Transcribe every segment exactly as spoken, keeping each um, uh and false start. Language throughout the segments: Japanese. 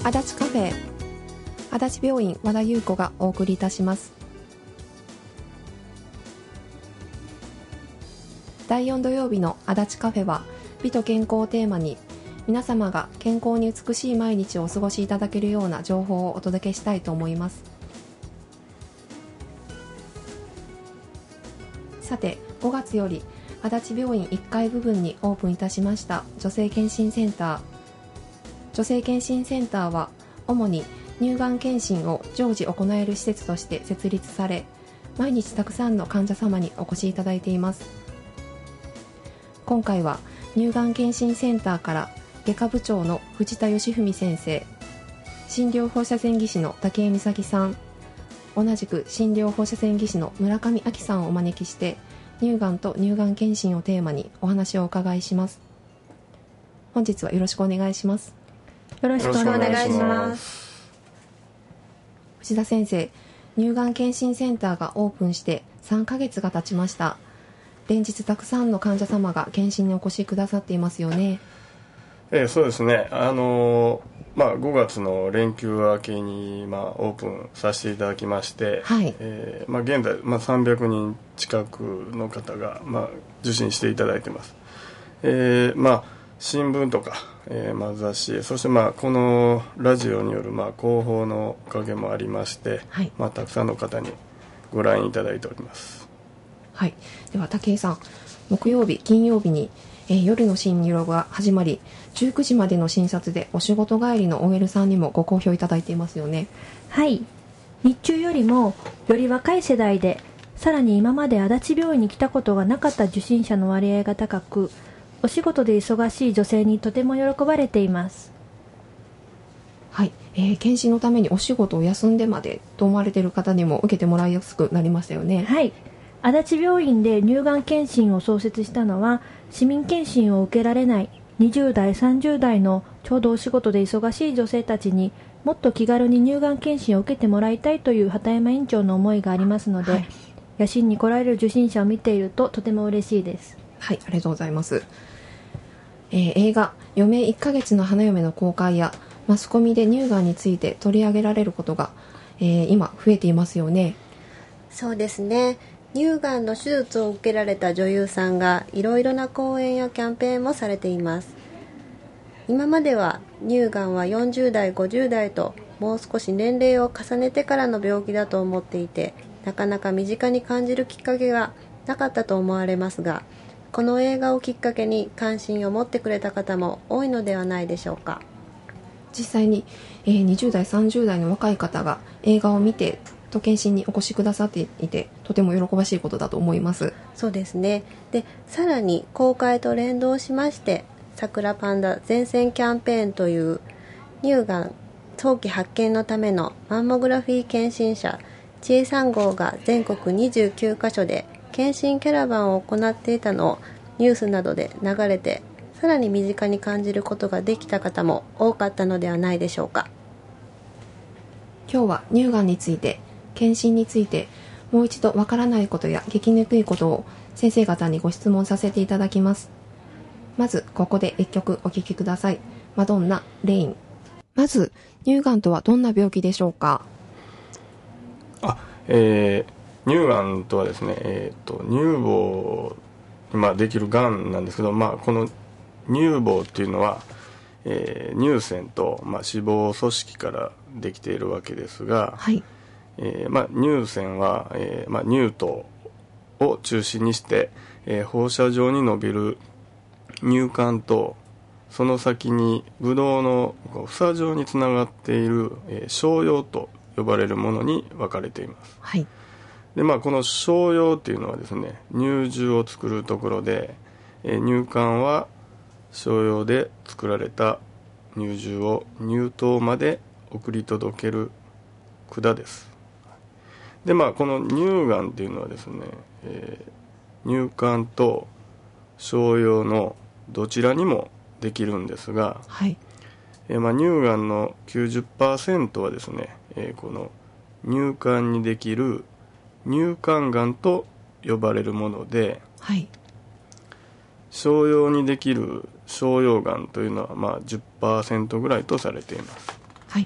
足立カフェ、足立病院和田優子がお送りいたします。だいよん土曜日の足立カフェは美と健康をテーマに、皆様が健康に美しい毎日をお過ごしいただけるような情報をお届けしたいと思います。さて、ごがつより足立病院いっかい部分にオープンいたしました女性検診センター。女性検診センターは主に乳がん検診を常時行える施設として設立され、毎日たくさんの患者様にお越しいただいています。今回は乳がん検診センターから外科部長の藤田義文先生、診療放射線技師の武井美咲さん、同じく診療放射線技師の村上亜紀さんをお招きして、乳がんと乳がん検診をテーマにお話をお伺いします。本日はよろしくお願いします。 よろしくお願いします。 藤田先生、乳がん検診センターがオープンしてさんかげつが経ちました。連日たくさんの患者様が検診にお越しくださっていますよね。 えー、そうですね。あのーまあ、ごがつの連休明けに、まあ、オープンさせていただきまして、 はいえーまあ、現在、まあ、さんびゃくにん近くの方が、まあ、受診していただいています。えーまあ、新聞とか、えーまあ、雑誌、そして、まあ、このラジオによる、まあ、広報のおかげもありまして、 はい、 まあ、たくさんの方にご覧いただいております。 はい、では武井さん、木曜日金曜日に、えー、夜の診療が始まり、じゅうくじまでの診察でお仕事帰りの オーエル さんにもご好評いただいていますよね。 はい、日中よりもより若い世代で、さらに今まで足立病院に来たことがなかった受診者の割合が高く、お仕事で忙しい女性にとても喜ばれています。 はい、えー、検診のためにお仕事を休んでまでと思われている方にも受けてもらいやすくなりましたよね。 はい、足立病院で乳がん検診を創設したのは、市民検診を受けられないにじゅう代さんじゅう代のちょうどお仕事で忙しい女性たちにもっと気軽に乳がん検診を受けてもらいたいという畑山院長の思いがありますので、はい、野診に来られる受診者を見ているととても嬉しいです。 はい、ありがとうございます。えー、映画余命いっかげつの花嫁の公開やマスコミで乳がんについて取り上げられることが、えー、今増えていますよね。 そうですね。乳がんの手術を受けられた女優さんがいろいろな講演やキャンペーンもされています。今までは乳がんはよんじゅう代ごじゅう代ともう少し年齢を重ねてからの病気だと思っていて、なかなか身近に感じるきっかけがなかったと思われますが、この映画をきっかけに関心を持ってくれた方も多いのではないでしょうか。 実際に、えー、にじゅう代さんじゅう代の若い方が映画を見てと検診にお越しくださっていて、とても喜ばしいことだと思います。 そうですね。で、さらに公開と連動しまして、桜パンダ全線キャンペーンという乳がん早期発見のためのマンモグラフィー検診車知恵さん号が全国にじゅうきゅうカ所で検診キャラバンを行っていたのをニュースなどで流れて、さらに身近に感じることができた方も多かったのではないでしょうか。 今日は乳がんについて、検診について、もう一度わからないことや聞きにくいことを先生方にご質問させていただきます。まずここで一曲お聴きください。マドンナ、レイン。まず乳がんとはどんな病気でしょうか。 あ、えー、乳がんとはですね、えー、と乳房に、まあ、できるがんなんですけど、まあ、この乳房っていうのは、えー、乳腺と、まあ、脂肪組織からできているわけですが、 はい、 えーまあ、乳腺は、えーまあ、乳頭を中心にして、えー、放射状に伸びる乳管と、その先にブドウの房状につながっている、えー、小葉と呼ばれるものに分かれています。 はい、 で、まあ、この小葉っていうのはですね、乳汁を作るところで、えー、乳管は小葉で作られた乳汁を乳頭まで送り届ける管です。で、まあ、この乳がんっていうのはですね、えー、乳管と小葉のどちらにもできるんですが、 はい、 えーまあ、乳がんの きゅうじゅっパーセント はですね、えー、この乳管にできる乳管がんと呼ばれるもので、 はい、 小葉にできる小葉がんというのは、まあ、じゅっパーセント ぐらいとされています。 はい、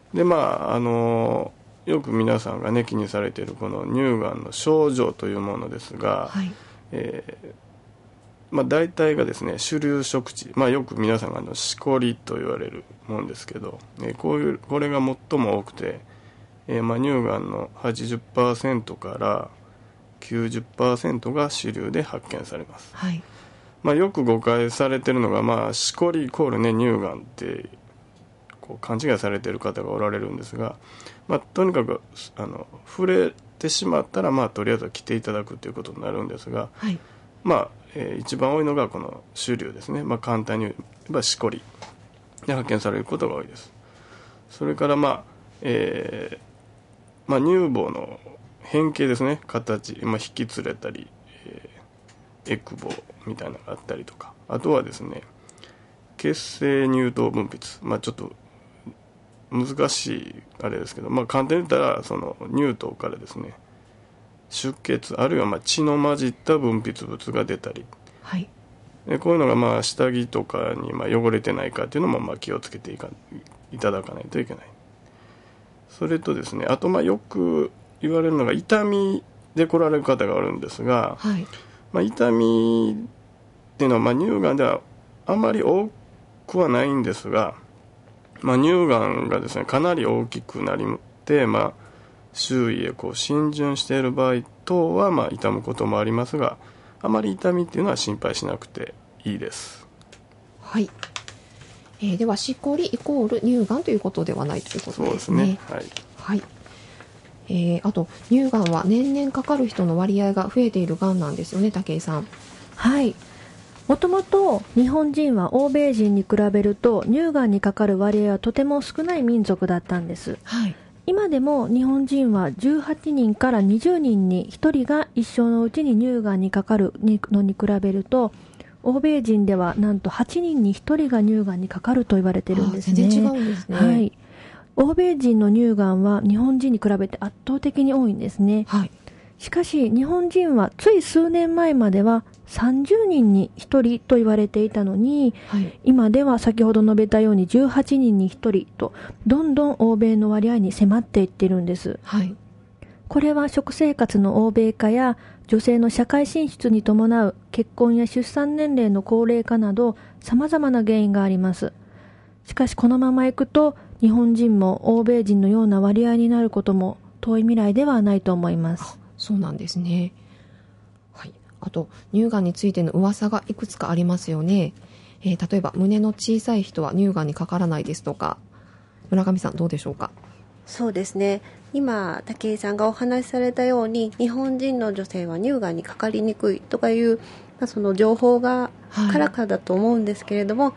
でまああのよく皆さんがね気にされているこの乳がんの症状というものですが、 はい、 えーまあ、大体がですね主流食地、まあ、よく皆さんがあのしこりと言われるもんですけど、えー、こういうこれが最も多くて、えーまあ、乳がんの はちじゅっパーセント からきゅうじゅっパーセント が主流で発見されます、 はい、 まあ、よく誤解されているのが、まあ、しこりイコール、ね、乳がんってこう勘違いされている方がおられるんですが、まあ、とにかくあの触れてしまったら、まあ、とりあえずは来ていただくということになるんですが、 はい、 まあえー、一番多いのがこの主流ですね、まあ、簡単に言えばしこりで発見されることが多いです。それから、まあえーまあ、乳房の変形ですね、形、まあ、引き連れたり、えー、エクボみたいなのがあったりとか、あとはですね血清乳糖分泌、まあ、ちょっと難しいあれですけど、まあ、簡単に言ったらその乳糖からですね出血あるいはまあ血の混じった分泌物が出たり、 はい、 でこういうのがまあ下着とかにまあ汚れてないかっていうのもまあ気をつけていかいただかないといけない。それとですね、あとまあよく言われるのが痛みで来られる方がおるんですが、 はい、 まあ、痛みっていうのはまあ乳がんではあまり多くはないんですが、まあ、乳がんがですねかなり大きくなりて、まあ、周囲へこう浸潤している場合等はまあ痛むこともありますが、あまり痛みっていうのは心配しなくていいです。 はい、えー、ではしこりイコール乳がんということではないということですね。 そうですね、はい、 はい、えー、あと乳がんは年々かかる人の割合が増えているがんなんですよね、武井さん。 はい、もともと日本人は欧米人に比べると乳がんにかかる割合はとても少ない民族だったんです。 はい、 今でも日本人はじゅうはちにんからにじゅうにんにひとりが一生のうちに乳がんにかかるのに比べると、欧米人ではなんとはちにんにひとりが乳がんにかかると言われているんですね。 全然違うんですね。 はい、欧米人の乳がんは日本人に比べて圧倒的に多いんですね。 はい、 しかし日本人はつい数年前まではさんじゅうにんにひとりと言われていたのに、 はい、 今では先ほど述べたようにじゅうはちにんにひとりとどんどん欧米の割合に迫っていっているんです。 はい、 これは食生活の欧米化や女性の社会進出に伴う結婚や出産年齢の高齢化など様々な原因があります。しかしこのままいくと日本人も欧米人のような割合になることも遠い未来ではないと思います。 そうなんですね。はい、あと乳がんについての噂がいくつかありますよね。えー、例えば胸の小さい人は乳がんにかからないですとか、村上さんどうでしょうか。 そうですね、今武井さんがお話しされたように日本人の女性は乳がんにかかりにくいとかいう、まあ、その情報がからかだと思うんですけれども、はい、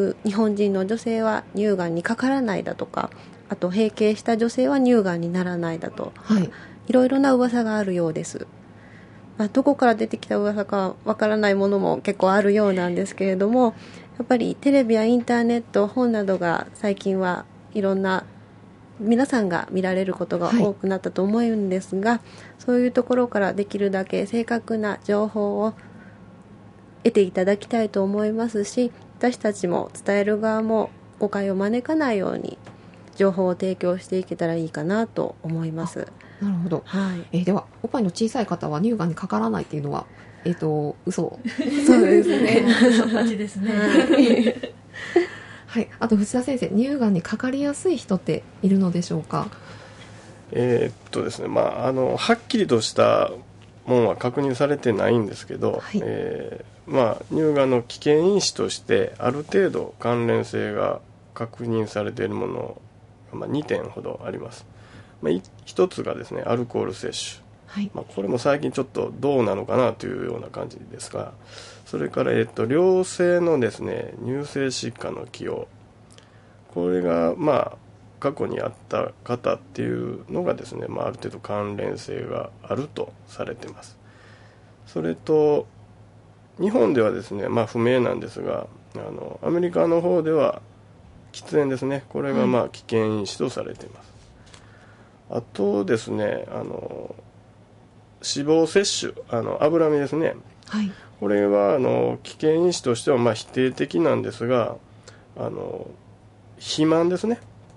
日本人の女性は乳がんにかからないだとか、あと閉経した女性は乳がんにならないだと、 はい、 いろいろな噂があるようです。まあ、どこから出てきた噂かわからないものも結構あるようなんですけれども、やっぱりテレビやインターネット、本などが最近はいろんな皆さんが見られることが多くなったと思うんですが、はい、そういうところからできるだけ正確な情報を得ていただきたいと思いますし、私たちも伝える側も誤解を招かないように情報を提供していけたらいいかなと思います。 なるほど、 はい、 えー、ではおっぱいの小さい方は乳がんにかからないっていうのは、えーと、嘘そうですね嘘っぱちですね。 はいはい、あと藤田先生、乳がんにかかりやすい人っているのでしょうか。 えー、っとですね、まあ、あのはっきりとしたものは確認されてないんですけど、 はい、 えーまあ、乳がんの危険因子としてある程度関連性が確認されているものが、まあ、にてんほどあります。まあ、ひとつがですねアルコール摂取、 はいまあ、これも最近ちょっとどうなのかなというような感じですが、それから、えー、っと良性のですね乳性疾患の起用、これがまあ過去にあった方っていうのがですね、まあ、ある程度関連性があるとされています。それと日本ではですね、まあ、不明なんですが、あのアメリカの方では喫煙ですね、これがまあ危険因子とされています。はい、あとですね、あの脂肪摂取、あの脂身ですね、 はい、 これはあの危険因子としてはまあ否定的なんですが、あの肥満ですね、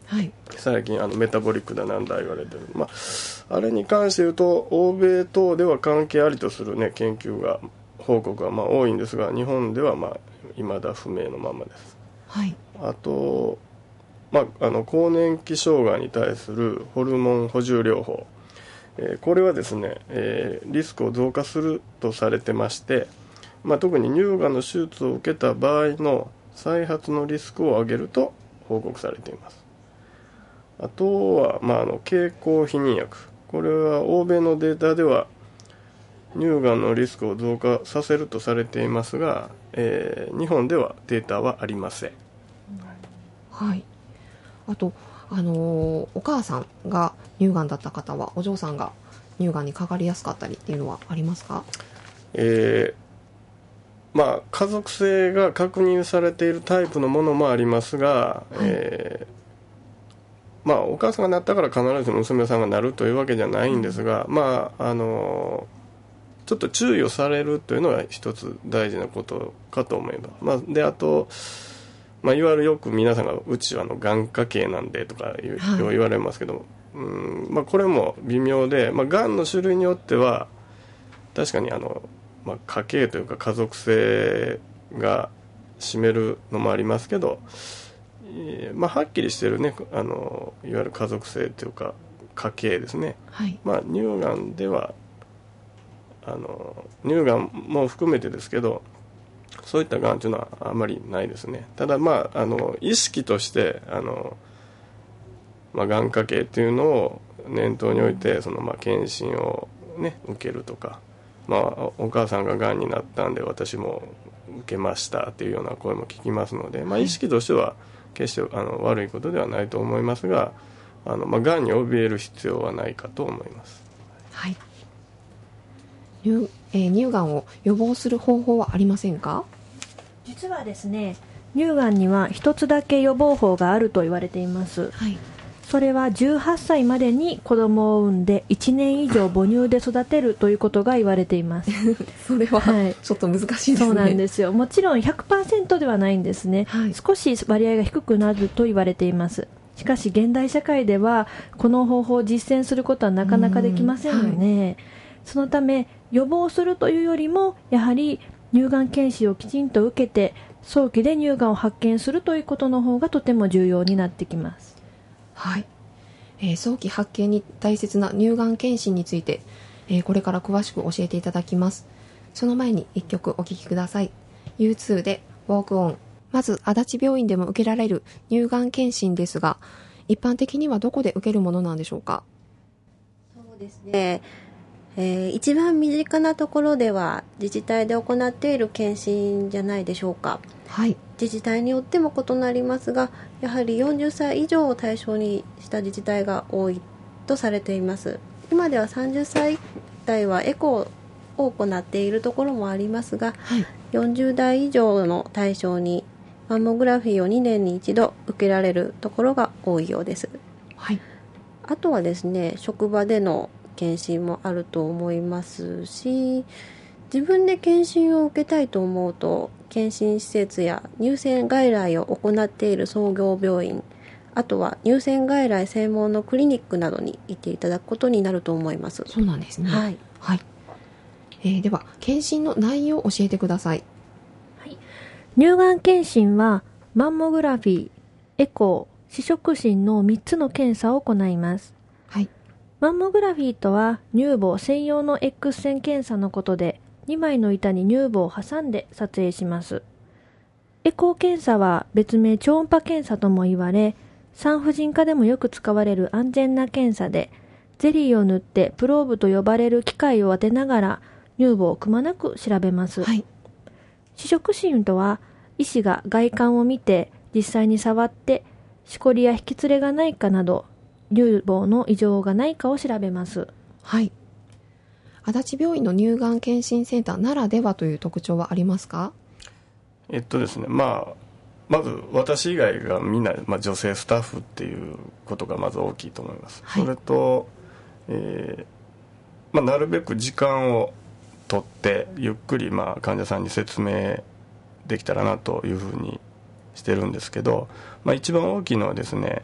はい、 最近あのメタボリックだなんだ言われてる、まあ、あれに関して言うと欧米等では関係ありとする、ね、研究が報告がまあ多いんですが、日本ではまあ未だ不明のままです。 はい、 あと、まあ、あの更年期障害に対するホルモン補充療法、えー、これはですね、えー、リスクを増加するとされてまして、まあ、特に乳がんの手術を受けた場合の再発のリスクを上げると報告されています。あとは、まあ、あの経口避妊薬、これは欧米のデータでは乳がんのリスクを増加させるとされていますが、えー、日本ではデータはありません。 はい、あと、あのー、お母さんが乳がんだった方はお嬢さんが乳がんにかかりやすかったりっていうのはありますか？ えーまあ、家族性が確認されているタイプのものもありますが、はい、えーまあ、お母さんがなったから必ずしも娘さんがなるというわけじゃないんですが、うん、まああのちょっと注意をされるというのは一つ大事なことかと思います。まあ、であと、まあ、いわゆるよく皆さんがうちはあの眼科系なんでとか言、はい、言われますけど、うんまあ、これも微妙で、まあ、がんの種類によっては確かにあの、まあ、家系というか家族性が占めるのもありますけど、えーまあ、はっきりしてるね、あのいわゆる家族性というか家系ですね、 はいまあ、乳がんではあの乳がんも含めてですけど、そういったがんというのはあまりないですね。ただ、まあ、あの意識としてあの、まあ、がん家系というのを念頭に置いてその、まあ、検診を、ね、受けるとか、まあ、お母さんががんになったんで私も受けましたというような声も聞きますので、まあ、意識としては決してあの悪いことではないと思いますが、あの、まあ、がんに怯える必要はないかと思います。 はい、乳, えー、乳がんを予防する方法はありませんか？ 実はですね、乳がんには一つだけ予防法があると言われています、 はい、 それはじゅうはっさいまでに子供を産んでいちねん以上母乳で育てるということが言われていますそれはちょっと難しいですね。 そうなんですよ。もちろん ひゃくパーセント ではないんですね、はい、少し割合が低くなると言われています。しかし現代社会ではこの方法を実践することはなかなかできませんよね、はい、そのため予防するというよりもやはり乳がん検診をきちんと受けて早期で乳がんを発見するということの方がとても重要になってきます。 はい、えー、早期発見に大切な乳がん検診について、えー、これから詳しく教えていただきます。その前にいっきょくお聴きください。 ユーツー で Walk On。 まず足立病院でも受けられる乳がん検診ですが、一般的にはどこで受けるものなんでしょうか？ そうですね、えー、一番身近なところでは自治体で行っている検診じゃないでしょうか。 はい、 自治体によっても異なりますが、やはりよんじゅっさい以上を対象にした自治体が多いとされています。今ではさんじゅっさい代はエコーを行っているところもありますが、 はい、 よんじゅう代以上の対象にマンモグラフィーをにねんに一度受けられるところが多いようです。 はい、 あとはですね、職場での検診もあると思いますし、自分で検診を受けたいと思うと検診施設や乳腺外来を行っている総合病院、あとは乳腺外来専門のクリニックなどに行っていただくことになると思います。 そうなんですね。 はい、 はい、えー、では検診の内容を教えてください。 はい、乳がん検診はマンモグラフィー、エコー、視触診のみっつの検査を行います。 はい、 マンモグラフィーとは乳房専用の X 線検査のことで、にまいの板に乳房を挟んで撮影します。エコー検査は別名超音波検査とも言われ、産婦人科でもよく使われる安全な検査で、ゼリーを塗ってプローブと呼ばれる機械を当てながら乳房をくまなく調べます。 はい、 視触診とは医師が外観を見て実際に触ってしこりや引きつれがないかなど乳房の異常がないかを調べます。 はい、足立病院の乳がん検診センターならではという特徴はありますか？ えっとですね、まあまず私以外がみんな、まあ、女性スタッフっていうことがまず大きいと思います、はい、それと、えーまあ、なるべく時間を取ってゆっくり、まあ、患者さんに説明できたらなというふうにしてるんですけど、まあ、一番大きいのはですね、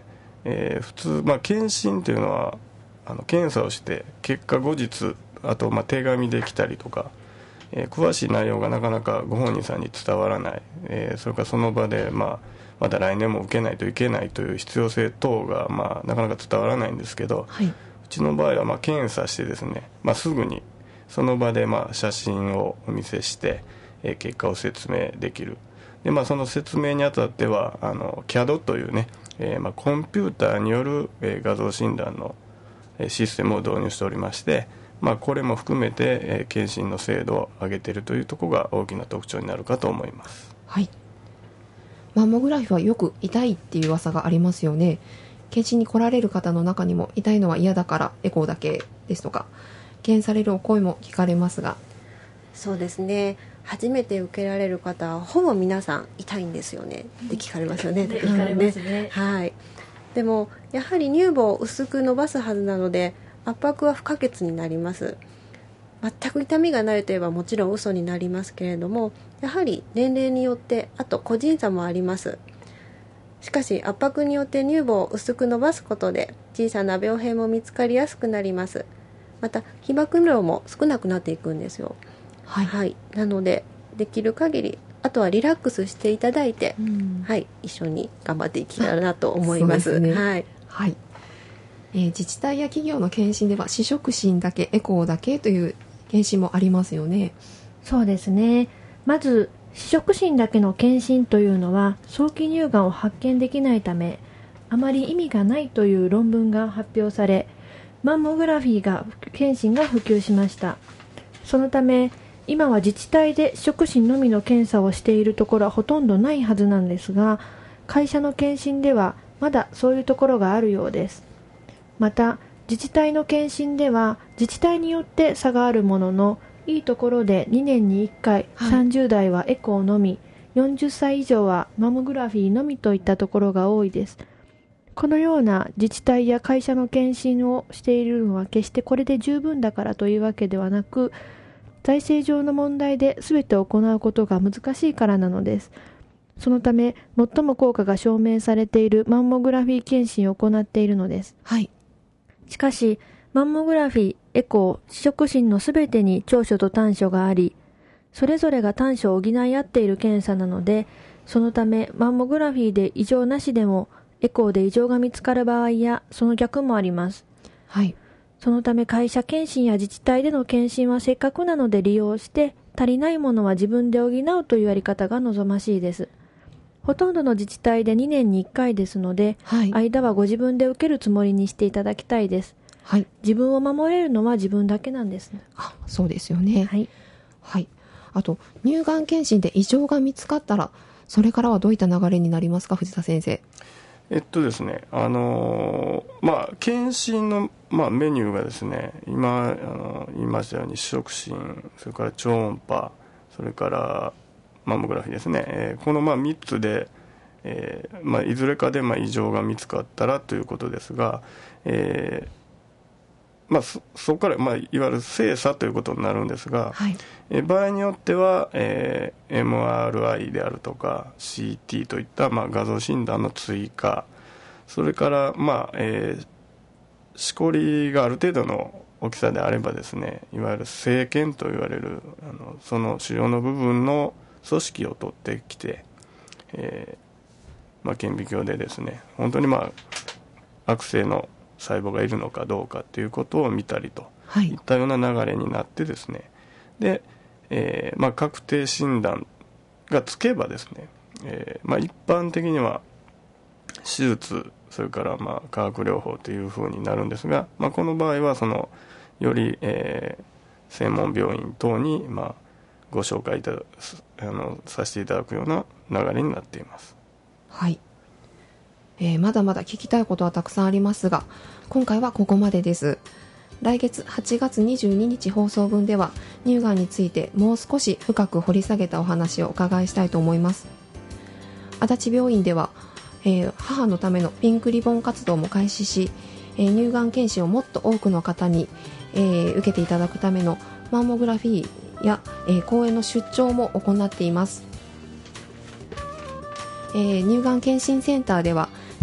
えー、普通、まあ、検診というのはあの検査をして結果後日あとまあ手紙で来たりとか、えー、詳しい内容がなかなかご本人さんに伝わらない、えー、それからその場で、まあ、また来年も受けないといけないという必要性等が、まあ、なかなか伝わらないんですけど、はい、うちの場合はまあ検査してですね、まあ、すぐにその場でまあ写真をお見せして、えー、結果を説明できる。で、まあ、その説明にあたってはあの キャド というね、えーまあ、コンピューターによる、えー、画像診断のシステムを導入しておりまして、まあ、これも含めて、えー、検診の精度を上げているというところが大きな特徴になるかと思います。 はい。マンモグラフィーはよく痛いっていう噂がありますよね。検診に来られる方の中にも痛いのは嫌だからエコーだけですとか敬遠されるお声も聞かれますが。 そうですね、初めて受けられる方はほぼ皆さん痛いんですよねって聞かれますよね。 で聞かれますね、 はい。でもやはり乳房を薄く伸ばすはずなので圧迫は不可欠になります。全く痛みがないといえばもちろん嘘になりますけれども、やはり年齢によってあと個人差もあります。しかし圧迫によって乳房を薄く伸ばすことで小さな病変も見つかりやすくなります。また被曝量も少なくなっていくんですよ。はい、はい、なのでできる限りあとはリラックスしていただいて、うん、はい、一緒に頑張っていきたいなと思います。 そうですね、 はい、 はい。えー、自治体や企業の検診では視触診だけエコーだけという検診もありますよね。 そうですね。まず視触診だけの検診というのは早期乳がんを発見できないためあまり意味がないという論文が発表され、マンモグラフィーが検診が普及しました。そのため今は自治体で視触診のみの検査をしているところはほとんどないはずなんですが、会社の検診ではまだそういうところがあるようです。また自治体の検診では自治体によって差があるものの、いいところでにねんにいっかい、はい、さんじゅう代はエコーのみ、よんじゅっさい以上はマンモグラフィーのみといったところが多いです。このような自治体や会社の検診をしているのは決してこれで十分だからというわけではなく、財政上の問題で全て行うことが難しいからなのです。そのため最も効果が証明されているマンモグラフィー検診を行っているのです。 はい。 しかしマンモグラフィー、エコー、視触診のすべてに長所と短所があり、それぞれが短所を補い合っている検査なので、そのためマンモグラフィーで異常なしでもエコーで異常が見つかる場合やその逆もあります。 はい。 そのため会社検診や自治体での検診はせっかくなので利用して足りないものは自分で補うというやり方が望ましいです。ほとんどの自治体でにねんにいっかいですので、はい、間はご自分で受けるつもりにしていただきたいです。はい、自分を守れるのは自分だけなんです。 あ、そうですよね。 はい。 はい。あと乳がん検診で異常が見つかったらそれからはどういった流れになりますか、藤田先生。 えっとですね、あのー、まあ検診の、まあ、メニューがですね、今あの言いましたように視触診、それから超音波、それからマンモグラフィーですね、えー、このまあみっつで、えーまあ、いずれかでまあ異常が見つかったらということですが、えーまあ、そ, そこから、まあ、いわゆる精査ということになるんですが、はい、え場合によっては、えー、エムアールアイ であるとか シーティー といった、まあ、画像診断の追加、それから、まあえー、しこりがある程度の大きさであればですね、いわゆる生検といわれるあのその腫瘍の部分の組織を取ってきて、えーまあ、顕微鏡でですね、本当に、まあ、悪性の細胞がいるのかどうかということを見たりといったような流れになってですね、で、えーまあ、確定診断がつけばですね、えーまあ、一般的には手術、それからまあ化学療法というふうになるんですが、まあ、この場合はそのより、えー、専門病院等にまあご紹介いただあのさせていただくような流れになっています。 はい。えー、まだまだ聞きたいことはたくさんありますが、今回はここまでです。来月はちがつにじゅうににち放送分では乳がんについてもう少し深く掘り下げたお話をお伺いしたいと思います。足立病院では、えー、母のためのピンクリボン活動も開始し、えー、乳がん検診をもっと多くの方に、えー、受けていただくためのマンモグラフィーや、えー、講演の出張も行っています。えー、乳がん検診センターでは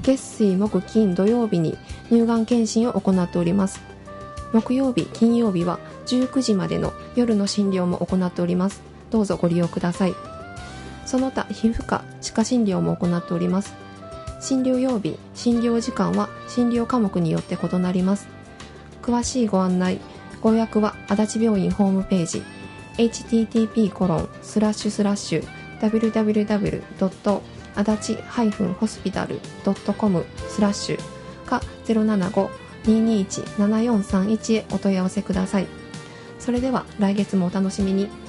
月水木金土曜日に乳がん検診を行っております。木曜日金曜日はじゅうくじまでの夜の診療も行っております。どうぞご利用ください。その他皮膚科歯科診療も行っております。診療曜日診療時間は診療科目によって異なります。詳しいご案内ご予約は足立病院ホームページ エイチティーティーピーコロンスラッシュスラッシュダブリュダブリュダブリュドットあだちホスピタルドットコムスラッシュか ゼロななご にーにーいち ななよんさんいち へお問い合わせください。それでは来月もお楽しみに。